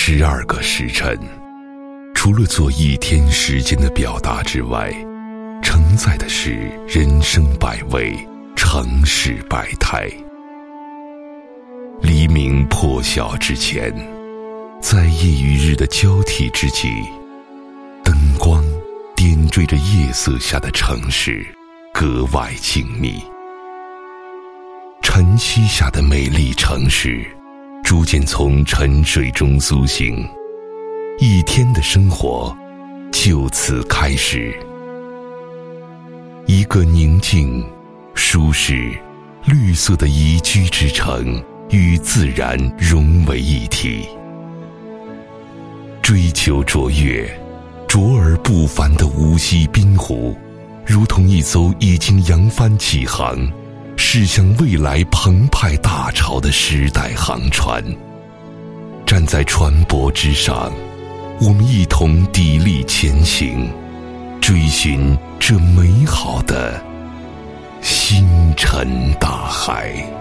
12个时辰，除了做一天时间的表达之外，承载的是人生百味，城市百态。黎明破晓之前，在夜与日的交替之际，灯光点缀着夜色下的城市，格外静谧。晨曦下的美丽城市逐渐从沉睡中苏醒，一天的生活就此开始。一个宁静、舒适、绿色的宜居之城，与自然融为一体。追求卓越、卓而不凡的无锡滨湖，如同一艘已经扬帆起航，驶向未来澎湃大潮的时代航船。站在船舶之上，我们一同砥砺前行，追寻这美好的星辰大海。